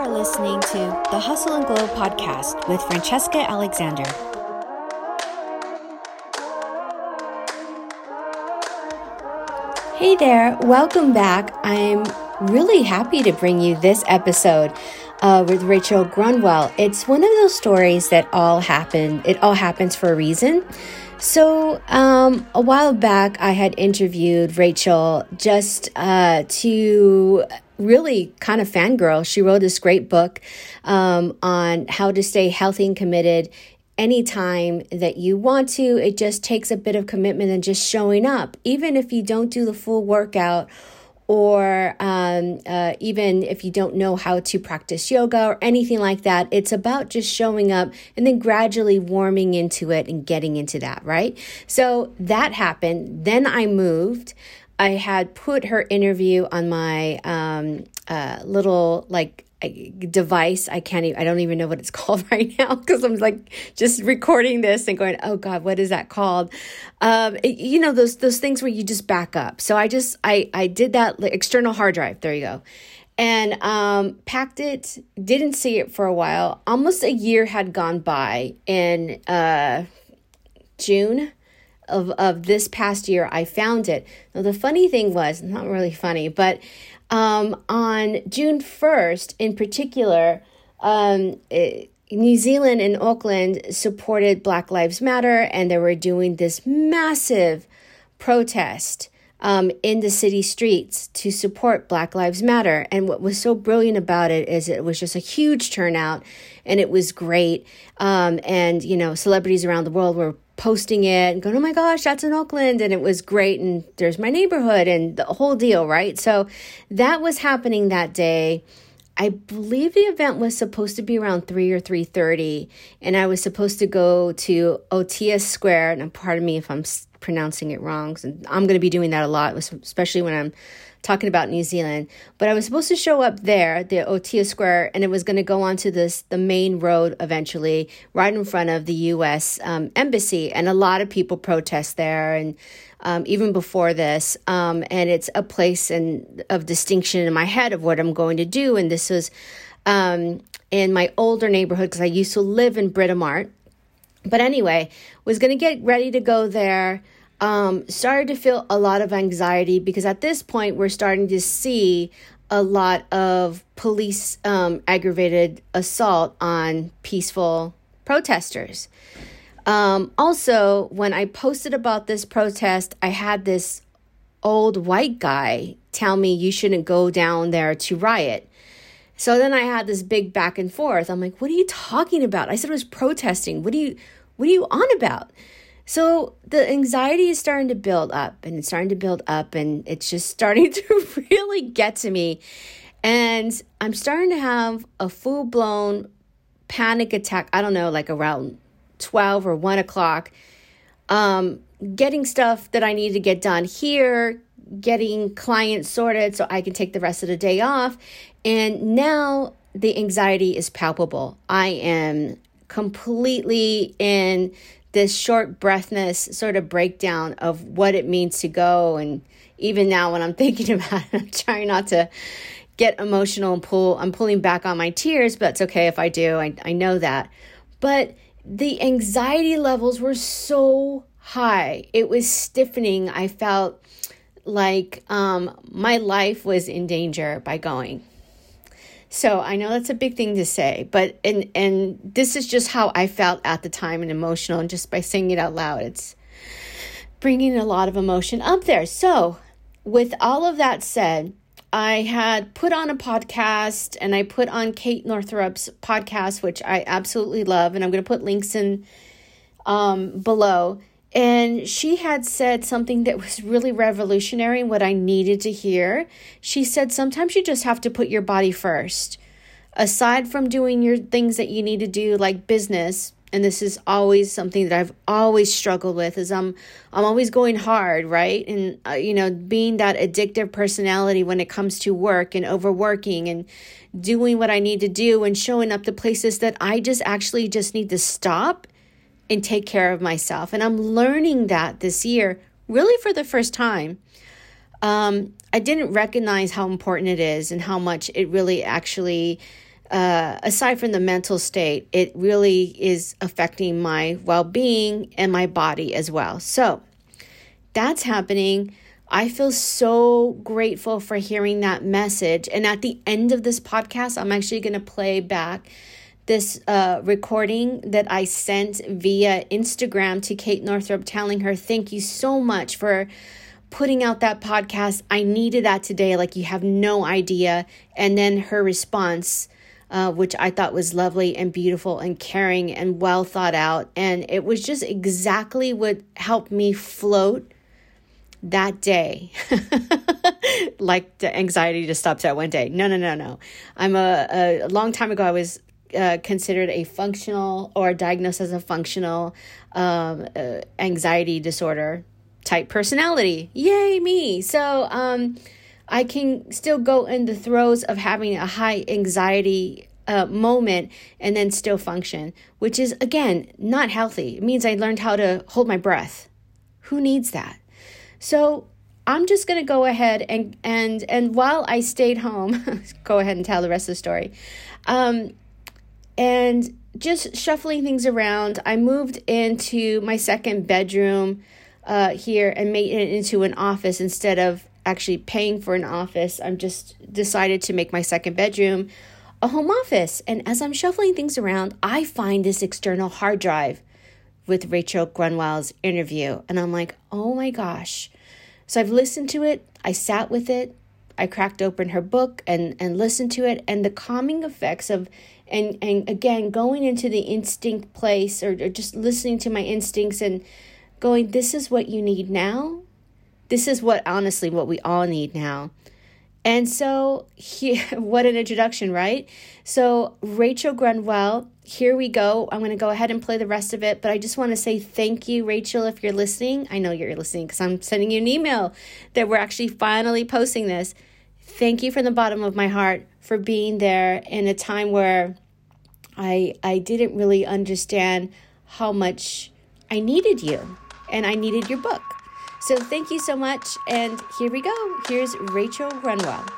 are listening to the Hustle and Glow podcast with Francesca Alexander. Hey there, welcome back. I'm really happy to bring you this episode with Rachel Grunwell. It's one of those stories that all happen. It all happens for a reason. So a while back, I had interviewed Rachel just to really kind of fangirl. She wrote this great book on how to stay healthy and committed anytime that you want to. It just takes a bit of commitment and just showing up, even if you don't do the full workout, or even if you don't know how to practice yoga or anything like that. It's about just showing up and then gradually warming into it and getting into that, right? So that happened. Then I moved. I had put her interview on my little device. I don't even know what it's called right now because I'm like just recording this and going, oh God, what is that called? Those things where you just back up. So I did that external hard drive. There you go. And packed it, didn't see it for a while. Almost a year had gone by. In June of this past year, I found it. Now, the funny thing was, not really funny, but on June 1st in particular, New Zealand and Auckland supported Black Lives Matter, and they were doing this massive protest in the city streets to support Black Lives Matter. And what was so brilliant about it is it was just a huge turnout, and it was great. And celebrities around the world were posting it and going, oh my gosh, that's in Auckland. And it was great. And there's my neighborhood and the whole deal, right? So that was happening that day. I believe the event was supposed to be around 3 or 3:30. And I was supposed to go to Otia Square. And pardon me if I'm pronouncing it wrong. I'm going to be doing that a lot, especially when I'm talking about New Zealand. But I was supposed to show up there, the Otia Square, and it was going to go onto the main road eventually, right in front of the U.S. Embassy. And a lot of people protest there, and even before this. And it's a place of distinction in my head of what I'm going to do. And this was in my older neighborhood because I used to live in Britomart. But anyway, was going to get ready to go there. Started to feel a lot of anxiety because at this point we're starting to see a lot of police aggravated assault on peaceful protesters. Also, when I posted about this protest, I had this old white guy tell me you shouldn't go down there to riot. So then I had this big back and forth. I'm like, what are you talking about? I said it was protesting. What are you on about? So the anxiety is starting to build up, and it's just starting to really get to me. And I'm starting to have a full-blown panic attack. I don't know, like around 12 or 1 o'clock, getting stuff that I need to get done here, getting clients sorted so I can take the rest of the day off. And now the anxiety is palpable. I am completely in this short breathness sort of breakdown of what it means to go. And even now when I'm thinking about it, I'm trying not to get emotional and I'm pulling back on my tears, but it's okay if I do. I know that. But the anxiety levels were so high. It was stiffening. I felt like my life was in danger by going. So I know that's a big thing to say, but and this is just how I felt at the time and emotional, and just by saying it out loud, it's bringing a lot of emotion up there. So with all of that said, I had put on a podcast, and I put on Kate Northrup's podcast, which I absolutely love, and I'm going to put links in below. And she had said something that was really revolutionary and what I needed to hear. She said, sometimes you just have to put your body first. Aside from doing your things that you need to do, like business, and this is always something that I've always struggled with, is I'm always going hard, right? And, being that addictive personality when it comes to work and overworking and doing what I need to do and showing up to places that I just need to stop and take care of myself. And I'm learning that this year, really for the first time. I didn't recognize how important it is and how much it really actually aside from the mental state, it really is affecting my well-being and my body as well. So that's happening. I feel so grateful for hearing that message. And at the end of this podcast, I'm actually going to play back this recording that I sent via Instagram to Kate Northrup, telling her, thank you so much for putting out that podcast. I needed that today. Like, you have no idea. And then her response, which I thought was lovely and beautiful and caring and well thought out. And it was just exactly what helped me float that day. Like, the anxiety just stops at one day. No. I'm a long time ago, I was considered a functional, or diagnosed as a functional anxiety disorder type personality. Yay, me. So I can still go in the throes of having a high anxiety moment and then still function, which is, again, not healthy. It means I learned how to hold my breath. Who needs that? So I'm just going to go ahead and while I stayed home, go ahead and tell the rest of the story. And just shuffling things around, I moved into my second bedroom here and made it into an office instead of actually paying for an office. I'm just decided to make my second bedroom a home office. And as I'm shuffling things around, I find this external hard drive with Rachel Grunwald's interview. And I'm like, oh my gosh. So I've listened to it. I sat with it. I cracked open her book and listened to it. And the calming effects of, and again, going into the instinct place, or just listening to my instincts and going, this is what you need now. This is what we all need now. And so what an introduction, right? So Rachel Grunwald, here we go. I'm going to go ahead and play the rest of it, but I just want to say thank you, Rachel, if you're listening. I know you're listening because I'm sending you an email that we're actually finally posting this. Thank you from the bottom of my heart for being there in a time where I didn't really understand how much I needed you and I needed your book. So thank you so much. And here we go. Here's Rachel Grunwald.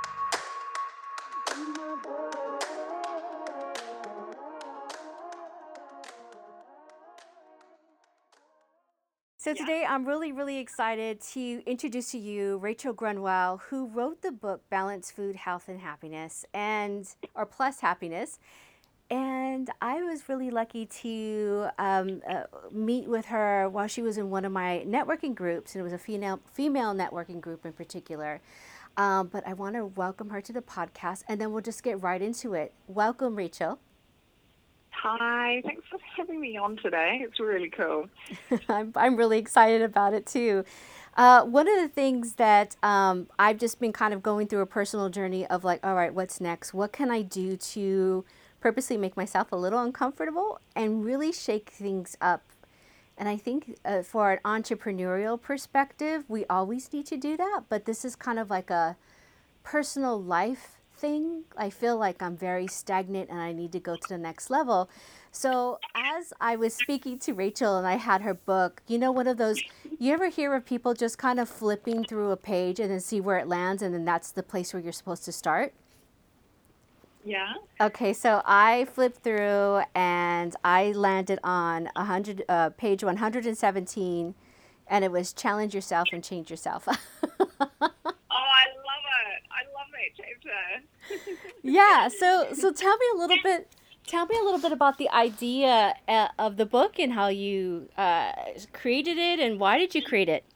So today I'm really, really excited to introduce to you Rachel Grunwald, who wrote the book Balanced Food, Health, and Happiness, or Plus Happiness. And I was really lucky to meet with her while she was in one of my networking groups, and it was a female networking group in particular. But I want to welcome her to the podcast, and then we'll just get right into it. Welcome, Rachel. Hi, thanks for having me on today. It's really cool. I'm really excited about it too. One of the things that I've just been kind of going through a personal journey of like, all right, what's next? What can I do to purposely make myself a little uncomfortable and really shake things up? And I think for an entrepreneurial perspective, we always need to do that. But this is kind of like a personal life thing. I feel like I'm very stagnant and I need to go to the next level. So as I was speaking to Rachel and I had her book, one of those, you ever hear of people just kind of flipping through a page and then see where it lands, and then that's the place where you're supposed to start? Yeah. Okay, so I flipped through and I landed on page 117, and it was Challenge Yourself and Change Yourself. I love that chapter. Yeah, so tell me a little bit about the idea of the book and how you created it, and why did you create it?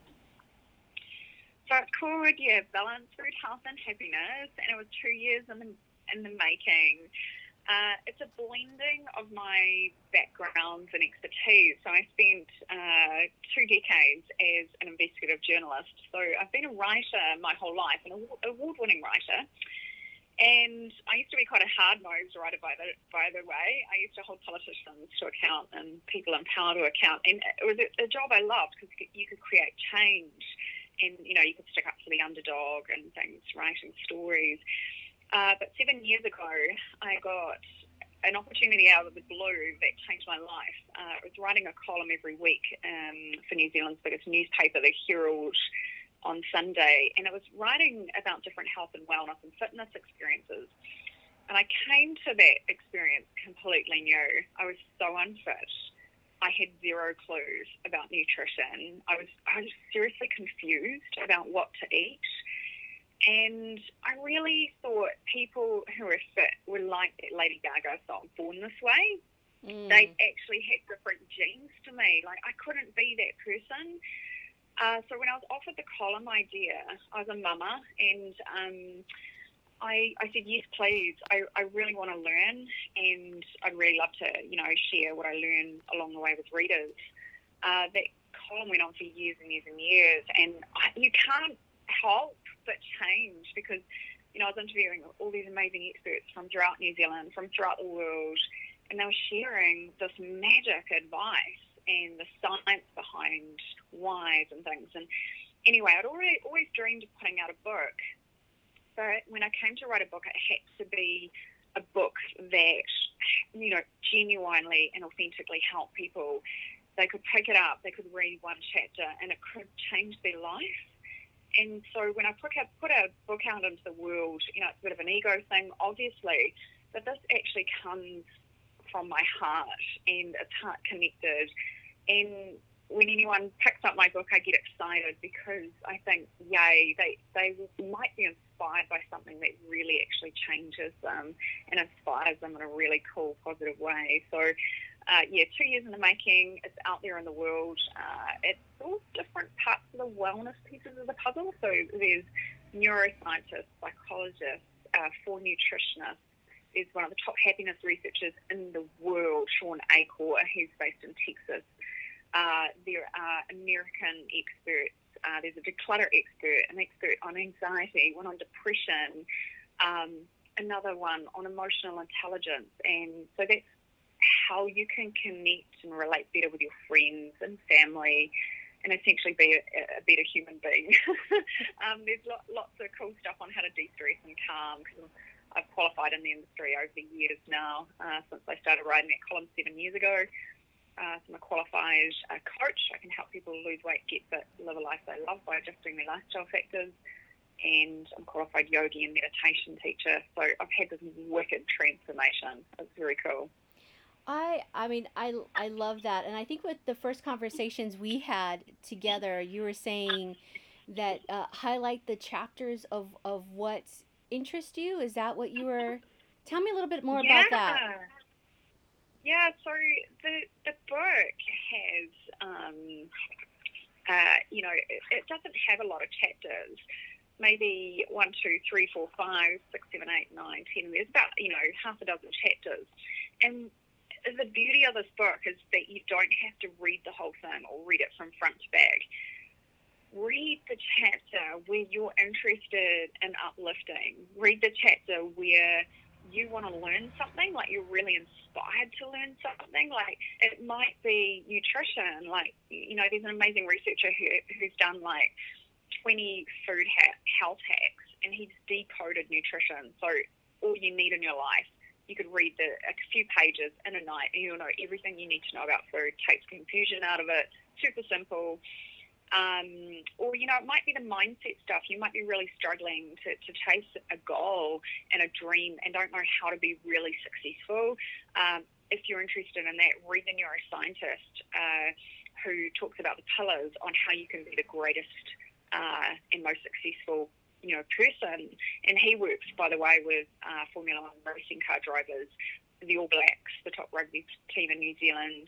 So it's called, Balanced Food, Health, and Happiness, and it was 2 years in the making. It's a blending of my backgrounds and expertise. So I spent 2 decades as an investigative journalist. So I've been a writer my whole life, an award-winning writer. And I used to be quite a hard-nosed writer, by the way. I used to hold politicians to account and people in power to account. And it was a job I loved because you could create change and, you could stick up for the underdog and things, writing stories. But 7 years ago, I got an opportunity out of the blue that changed my life. I was writing a column every week for New Zealand's biggest newspaper, the Herald, on Sunday, and it was writing about different health and wellness and fitness experiences. And I came to that experience completely new. I was so unfit. I had zero clues about nutrition. I was seriously confused about what to eat. And I really thought people who were fit were like that Lady Gaga song, Born This Way. They actually had different genes to me. Like, I couldn't be that person. So when I was offered the column idea, I was a mama, and I said, yes, please. I really want to learn, and I'd really love to, share what I learned along the way with readers. That column went on for years and years and years, and you can't help but change because, I was interviewing all these amazing experts from throughout New Zealand, from throughout the world, and they were sharing this magic advice and the science behind whys and things. And anyway, I'd always dreamed of putting out a book. But when I came to write a book, it had to be a book that, genuinely and authentically helped people. They could pick it up, they could read one chapter, and it could change their life. And so when I put a book out into the world, it's a bit of an ego thing, obviously, but this actually comes from my heart, and it's heart connected. And when anyone picks up my book, I get excited because I think, yay, they might be inspired by something that really actually changes them and inspires them in a really cool, positive way. So, 2 years in the making. It's out there in the world. It's all different parts of the wellness pieces of the puzzle. So there's neuroscientists, psychologists, 4 nutritionists. There's one of the top happiness researchers in the world, Sean Achor, who's based in Texas. There are American experts. There's a declutter expert, an expert on anxiety, one on depression, another one on emotional intelligence. And so that's how you can connect and relate better with your friends and family and essentially be a better human being. There's lots of cool stuff on how to de-stress and calm, because I've qualified in the industry over the years now, since I started writing that column 7 years ago. So I'm a qualified coach. I can help people lose weight, get fit, live a life they love by adjusting their lifestyle factors. And I'm a qualified yogi and meditation teacher. So I've had this wicked transformation. It's very cool. I love that. And I think with the first conversations we had together, you were saying that highlight the chapters of what interests you. Is that what you were? Tell me a little bit more about that. Yeah, so the book has, it doesn't have a lot of chapters. Maybe 1, 2, 3, 4, 5, 6, 7, 8, 9, 10. There's about, half a dozen chapters. And the beauty of this book is that you don't have to read the whole thing or read it from front to back. Read the chapter where you're interested in uplifting. Read the chapter where you want to learn something, like you're really inspired to learn something. Like, it might be nutrition. Like, there's an amazing researcher who's done like 20 food health hacks, and he's decoded nutrition. So all you need in your life, you could read a few pages in a night, and you'll know everything you need to know about food. Takes confusion out of it. Super simple. Or, it might be the mindset stuff. You might be really struggling to chase a goal and a dream and don't know how to be really successful. If you're interested in that, read the neuroscientist who talks about the pillars on how you can be the greatest and most successful person. And he works, by the way, with Formula One racing car drivers, the All Blacks, the top rugby team in New Zealand,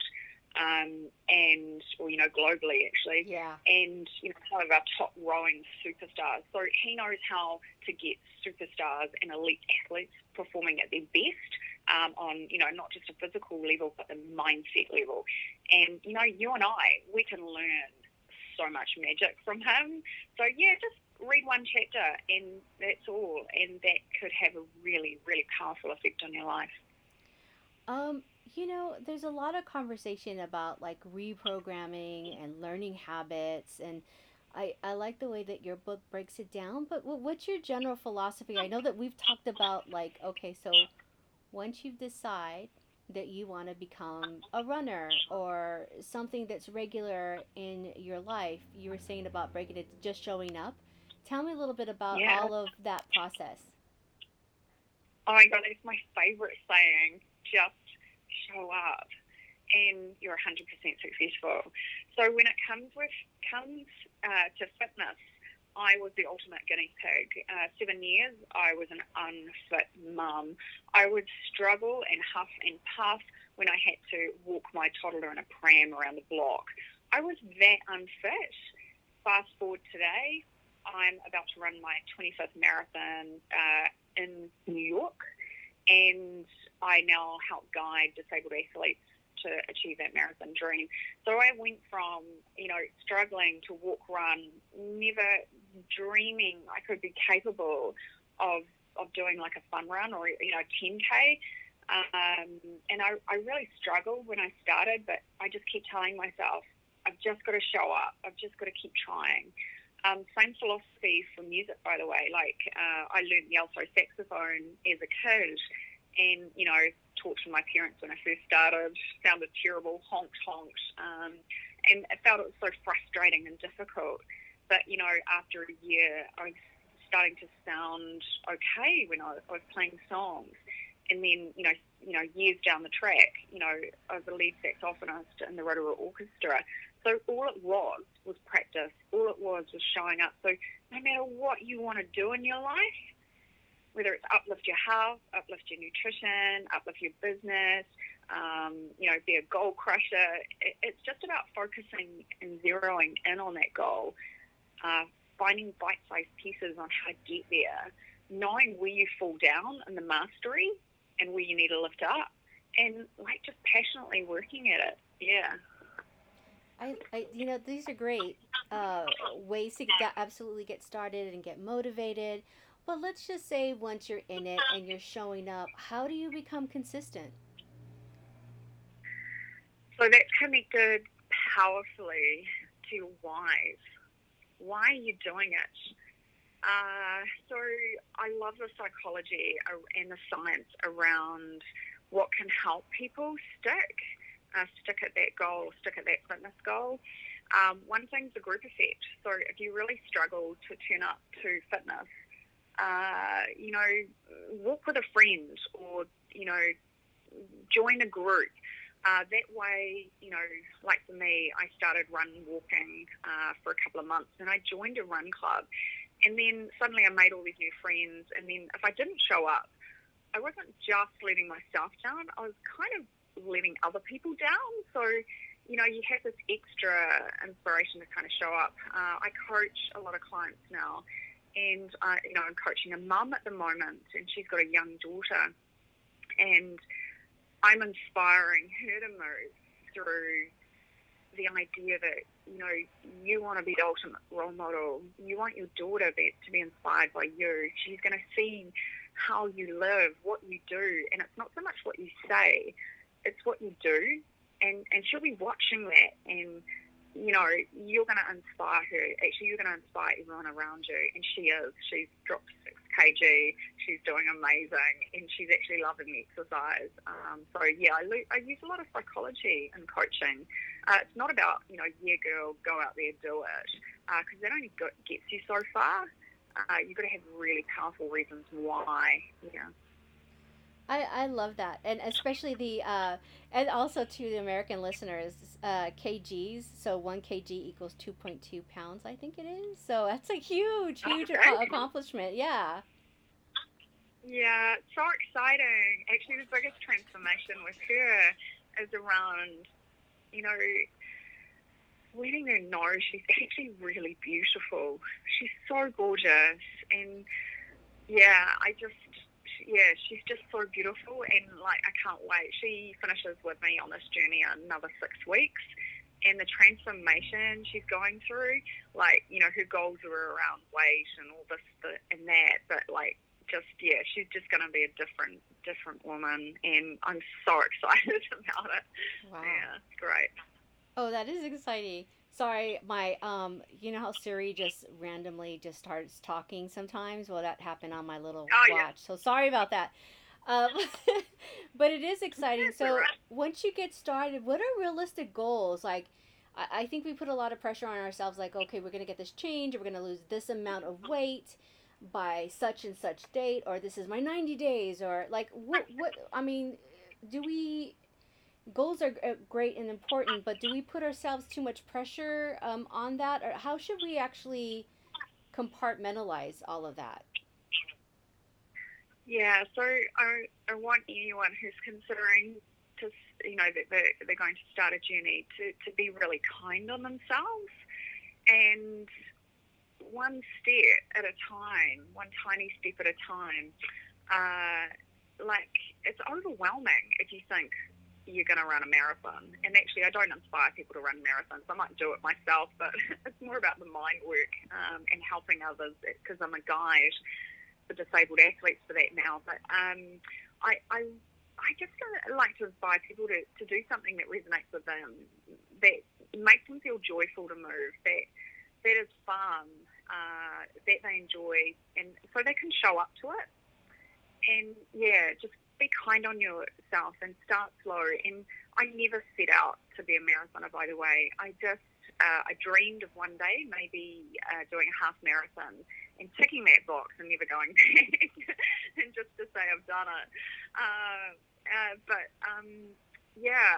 or globally actually, and some of our top rowing superstars. So he knows how to get superstars and elite athletes performing at their best on not just a physical level but the mindset level. And you and I, we can learn so much magic from him. So just read one chapter and that's all, and that could have a really, really powerful effect on your life. There's a lot of conversation about like reprogramming and learning habits, and I like the way that your book breaks it down. But what's your general philosophy? I know that we've talked about like, okay, so once you decide that you want to become a runner or something that's regular in your life, you were saying about breaking it to just showing up. Tell me a little bit about all of that process. Oh my God, it's my favorite saying. Just show up, and you're 100% successful. So when it comes to fitness, I was the ultimate guinea pig. 7 years, I was an unfit mum. I would struggle and huff and puff when I had to walk my toddler in a pram around the block. I was that unfit. Fast forward today, I'm about to run my 25th marathon in New York, and I now help guide disabled athletes to achieve that marathon dream. So I went from, struggling to walk, run, never dreaming I could be capable of doing like a fun run or, 10K. And I really struggled when I started, but I just keep telling myself, I've just got to show up. I've just got to keep trying. Same philosophy for music, by the way. I learned the alto saxophone as a kid, and taught to my parents when I first started. Sounded terrible, honked, and I felt it was so frustrating and difficult. But after a year, I was starting to sound okay when I was playing songs. And then years down the track, I was a lead saxophonist in the Rotorua Orchestra. So all it was practice. All it was showing up. So no matter what you want to do in your life, whether it's uplift your health, uplift your nutrition, uplift your business, be a goal crusher, it's just about focusing and zeroing in on that goal, finding bite-sized pieces on how to get there, knowing where you fall down in the mastery and where you need to lift up, and just passionately working at it. Yeah. These are great ways to absolutely get started and get motivated. But let's just say once you're in it and you're showing up, how do you become consistent? So that's connected powerfully to your whys. Why are you doing it? So I love the psychology and the science around what can help people stick at that goal, stick at that fitness goal. One thing's the group effect. So if you really struggle to turn up to fitness, walk with a friend or, join a group. That way, like for me, I started walking for a couple of months, and I joined a run club. And then suddenly I made all these new friends. And then if I didn't show up, I wasn't just letting myself down. I was kind of letting other people down. So, you have this extra inspiration to kind of show up. I coach a lot of clients now. And, I'm coaching a mum at the moment, and she's got a young daughter. And I'm inspiring her to move through the idea that, you want to be the ultimate role model. You want your daughter to be inspired by you. She's going to see how you live, what you do. And it's not so much what you say, it's what you do. And she'll be watching that, and, you're going to inspire her. Actually, you're going to inspire everyone around you. And she is. She's dropped 6 kg. She's doing amazing, and she's actually loving the exercise. I use a lot of psychology in coaching. It's not about, yeah, girl, go out there, do it, because that only gets you so far. You've got to have really powerful reasons why. Yeah. I love that, and especially and also to the American listeners, kgs. So 1 kg equals 2.2 pounds, I think it is. So that's a huge, huge accomplishment. Yeah. Yeah, it's so exciting. Actually, the biggest transformation with her is around, letting her know she's actually really beautiful. She's so gorgeous, and she's just so beautiful, and I can't wait. She finishes with me on this journey in another 6 weeks, and the transformation she's going through, her goals are around weight and all this and that, but she's just going to be a different woman, and I'm so excited about it. Wow. Yeah, it's great. Oh, that is exciting. Sorry, my you know how Siri just randomly just starts talking sometimes? Well, that happened on my little watch. Yeah. So sorry about that. Um, but it is exciting. So right. Once you get started, what are realistic goals? I think we put a lot of pressure on ourselves. Like, okay, we're gonna get this change. We're gonna lose this amount of weight. by such and such date, or this is my 90 days, or like what I mean, do we goals are great and important, but do we put ourselves too much pressure on that, or how should we actually compartmentalize all of that? Yeah, so I want anyone who's considering to, that they're going to start a journey to be really kind on themselves, and one step at a time, one tiny step at a time. Like, it's overwhelming if you think you're going to run a marathon. And actually, I don't inspire people to run marathons. I might do it myself, but it's more about the mind work and helping others, because I'm a guide for disabled athletes for that now. But I just like to inspire people to do something that resonates with them, that makes them feel joyful to move, that is fun, that they enjoy, and so they can show up to it. And yeah, just be kind on yourself and start slow. And I never set out to be a marathoner, by the way. I dreamed of one day maybe doing a half marathon and ticking that box and never going back, and just to say I've done it. Yeah,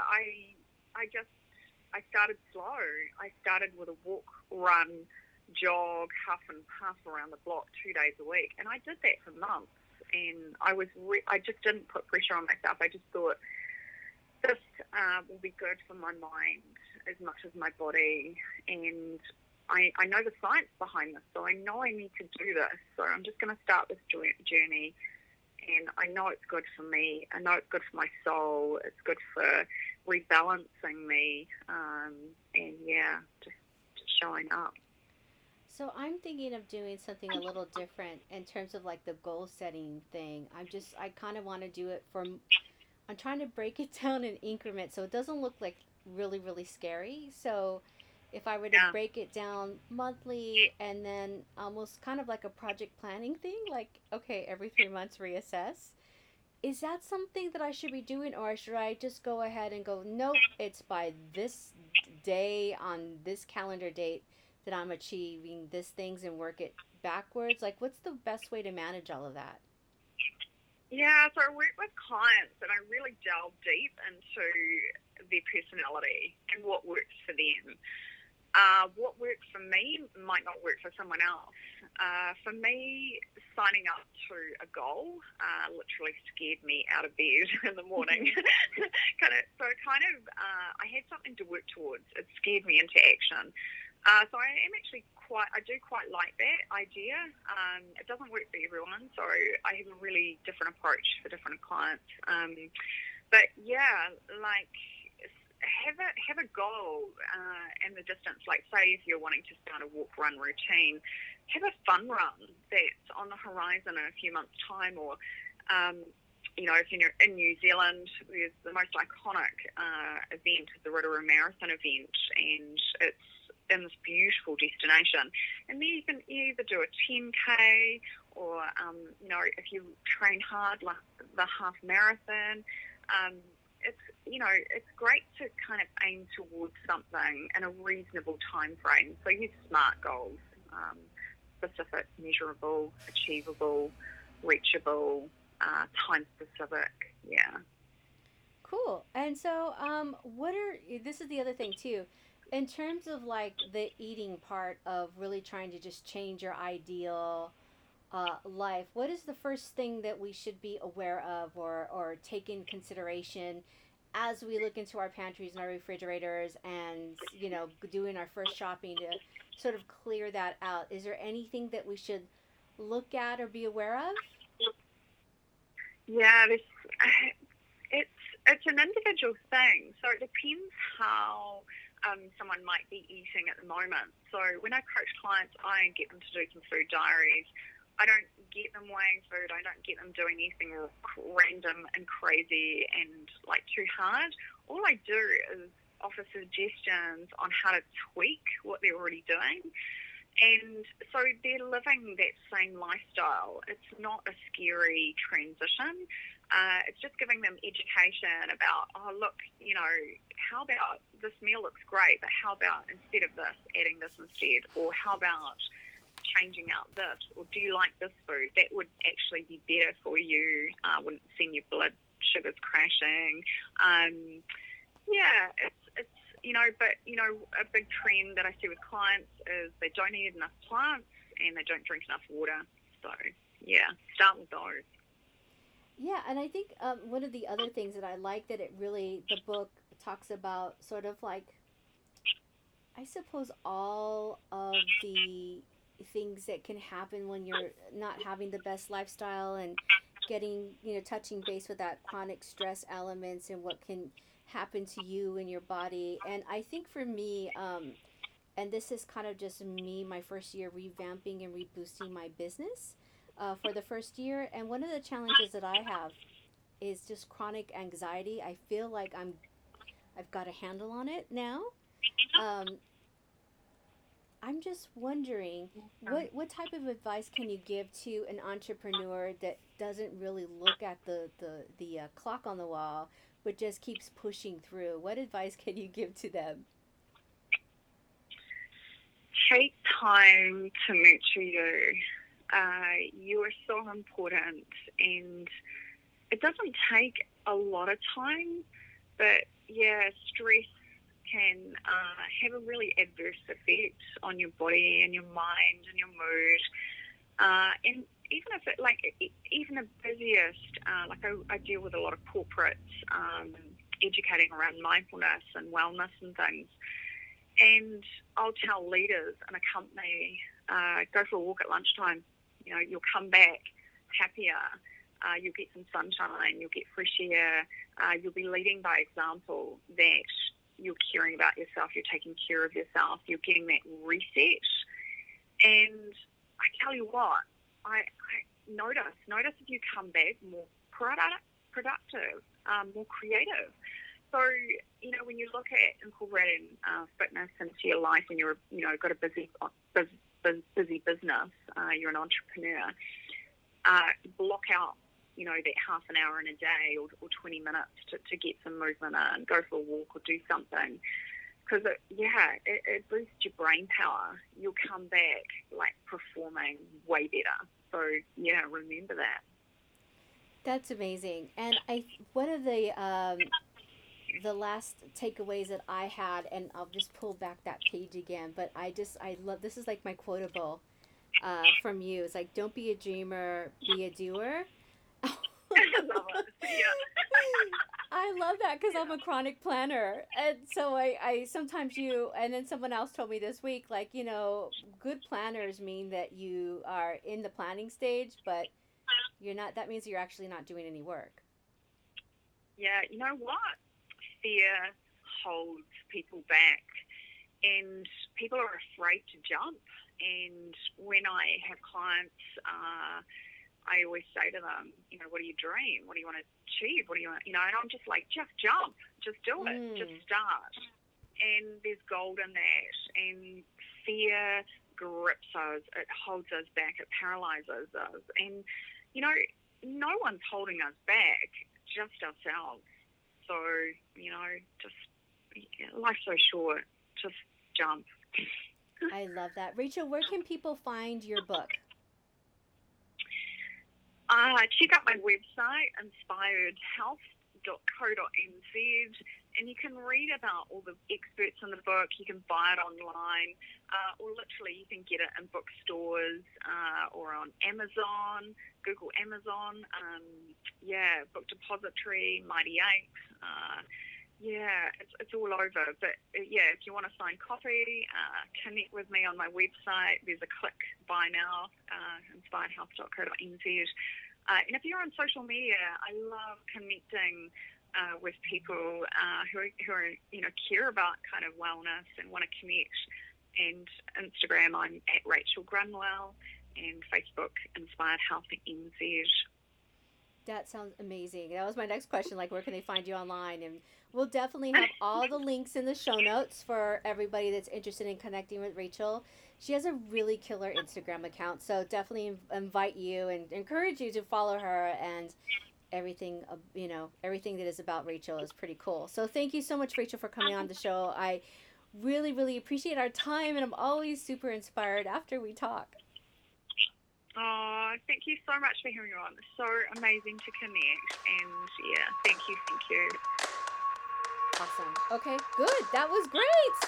I started slow. I started with a walk, run, jog, half and half around the block 2 days a week, and I did that for months. And I just didn't put pressure on myself. I just thought this will be good for my mind as much as my body, and I know the science behind this, so I know I need to do this. So I'm just going to start this journey, and I know it's good for me. I know it's good for my soul. It's good for rebalancing me, and yeah, just showing up. So I'm thinking of doing something a little different in terms of like the goal setting thing. I kind of want to do it for, I'm trying to break it down in increments so it doesn't look like really, really scary. So if I were to Yeah. break it down monthly and then almost kind of like a project planning thing, like, okay, every 3 months reassess. Is that something that I should be doing, or should I just go ahead and go, nope, it's by this day on this calendar date that I'm achieving these things and work it backwards? Like, what's the best way to manage all of that? Yeah, so I work with clients and I really delve deep into their personality and what works for them. What works for me might not work for someone else. For me, signing up to a goal literally scared me out of bed in the morning. I had something to work towards. It scared me into action. So I am actually I do quite like that idea. It doesn't work for everyone, so I have a really different approach for different clients. But yeah, like, have a goal in the distance. Like, say if you're wanting to start a walk run routine, have a fun run that's on the horizon in a few months' time, or if you're in New Zealand, there's the most iconic event is the Rotorua Marathon event, and it's in this beautiful destination. And then you can either do a 10K, or if you train hard, like the half marathon. It's great to kind of aim towards something in a reasonable time frame. So use SMART goals: specific, measurable, achievable, reachable, time specific. Yeah. Cool. And so, this is the other thing too, in terms of like the eating part of really trying to just change your ideal life, what is the first thing that we should be aware of, or take in consideration as we look into our pantries and our refrigerators and, doing our first shopping to sort of clear that out? Is there anything that we should look at or be aware of? Yeah, it's an individual thing. So it depends how someone might be eating at the moment. So when I coach clients, I get them to do some food diaries. I don't get them weighing food. I don't get them doing anything random and crazy and like too hard. All I do is offer suggestions on how to tweak what they're already doing. And so they're living that same lifestyle. It's not a scary transition. It's just giving them education about, look, how about this meal looks great, but how about instead of this, adding this instead? Or how about changing out this, or do you like this food? That would actually be better for you. Wouldn't send your blood sugars crashing. Yeah, it's but a big trend that I see with clients is they don't eat enough plants and they don't drink enough water. So yeah, start with those. Yeah, and I think one of the other things that I like that the book talks about sort of like, I suppose, all of the things that can happen when you're not having the best lifestyle and getting, touching base with that chronic stress elements and what can happen to you and your body. And I think for me, and this is kind of just me, my first year revamping and reboosting my business for the first year. And one of the challenges that I have is just chronic anxiety. I feel like I've got a handle on it now. Um, I'm just wondering, what type of advice can you give to an entrepreneur that doesn't really look at the clock on the wall, but just keeps pushing through? What advice can you give to them? Take time to nurture you. You are so important, and it doesn't take a lot of time, but yeah, stress can have a really adverse effect on your body and your mind and your mood. And even if even the busiest, I deal with a lot of corporates educating around mindfulness and wellness and things. And I'll tell leaders in a company, go for a walk at lunchtime. You'll come back happier. You'll get some sunshine. You'll get fresh air. You'll be leading by example that you're caring about yourself. You're taking care of yourself. You're getting that reset. And I tell you what, I notice if you come back more productive, more creative. So, when you look at incorporating fitness into your life and you're, got a busy business, you're an entrepreneur, block out, that half an hour in a day or 20 minutes to get some movement in, go for a walk or do something. Because, it boosts your brain power. You'll come back, performing way better. So, remember that. That's amazing. And one of the last takeaways that I had, and I'll just pull back that page again, but I love, this is like my quotable from you. It's like, don't be a dreamer, be a doer. I love it. Yeah. I love that because I'm a chronic planner. And so I sometimes and then someone else told me this week, good planners mean that you are in the planning stage, but you're not, that means you're actually not doing any work. Yeah, you know what? Fear holds people back, and people are afraid to jump. And when I have clients, I always say to them, what do you dream? What do you want to achieve? What do you want? And I'm just like, just jump, just do it, just start. And there's gold in that. And fear grips us, it holds us back, it paralyzes us. And no one's holding us back, just ourselves. So, life's so short. Just jump. I love that. Rachel, where can people find your book? Check out my website, inspiredhealth.co.nz, and you can read about all the experts in the book. You can buy it online, or literally you can get it in bookstores or on Amazon, Google Amazon. Book Depository, Mighty Ape. It's all over. But if you want to sign copy, connect with me on my website. There's a click buy now, inspiredhealth.co.nz. And if you're on social media, I love connecting with people who are care about kind of wellness and want to connect. And Instagram, I'm at Rachel Grunwell, and Facebook, Inspired Health NZ. That sounds amazing. That was my next question, where can they find you online? And we'll definitely have all the links in the show notes for everybody that's interested in connecting with Rachel. She has a really killer Instagram account, so definitely invite you and encourage you to follow her, and everything, everything that is about Rachel is pretty cool. So thank you so much, Rachel, for coming on the show. I really, really appreciate our time, and I'm always super inspired after we talk. Oh, thank you so much for having me on. It's so amazing to connect. And yeah, thank you. Awesome. Okay, good. That was great.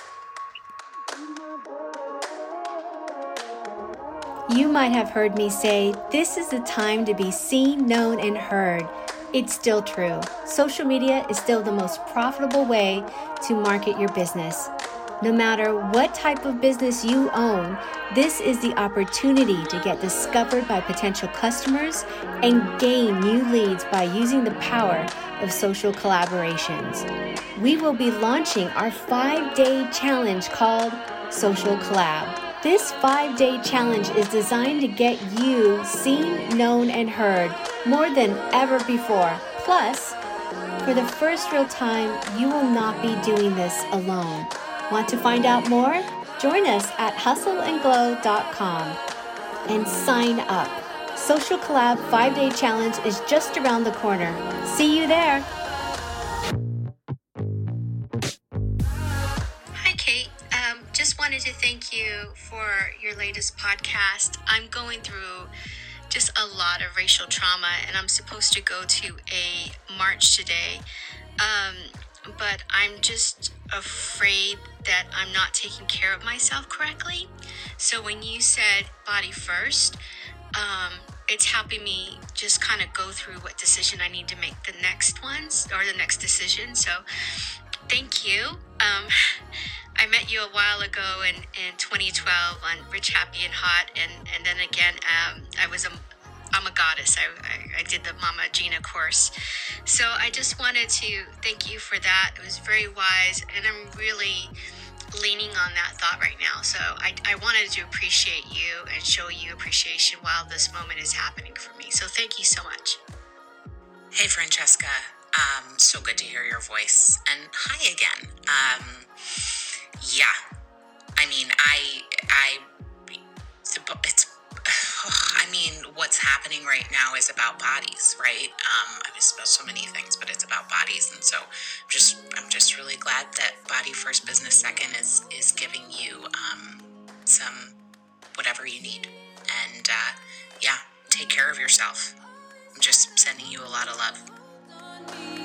You might have heard me say, this is the time to be seen, known, and heard. It's still true. Social media is still the most profitable way to market your business. No matter what type of business you own, this is the opportunity to get discovered by potential customers and gain new leads by using the power of social collaborations. We will be launching our 5-day challenge called Social Collab. This 5-day challenge is designed to get you seen, known, and heard more than ever before. Plus, for the first real time, you will not be doing this alone. Want to find out more? Join us at hustleandglow.com and sign up. Social Collab 5-day challenge is just around the corner. See you there. Hi, Kate. Just wanted to thank you for your latest podcast. I'm going through just a lot of racial trauma, and I'm supposed to go to a march today. But I'm just afraid that I'm not taking care of myself correctly. So when you said body first, it's helping me just kind of go through what decision I need to make the next ones or the next decision. So thank you. I met you a while ago in 2012 on Rich, Happy, and Hot. And then again, I'm a goddess. I did the Mama Gina course. So I just wanted to thank you for that. It was very wise, and I'm really leaning on that thought right now. So I wanted to appreciate you and show you appreciation while this moment is happening for me. So thank you so much. Hey, Francesca. So good to hear your voice. And hi again. Yeah. I mean, what's happening right now is about bodies, right? It's about so many things, but it's about bodies. And so I'm just really glad that Body First Business Second is giving you, some, whatever you need. And, take care of yourself. I'm just sending you a lot of love.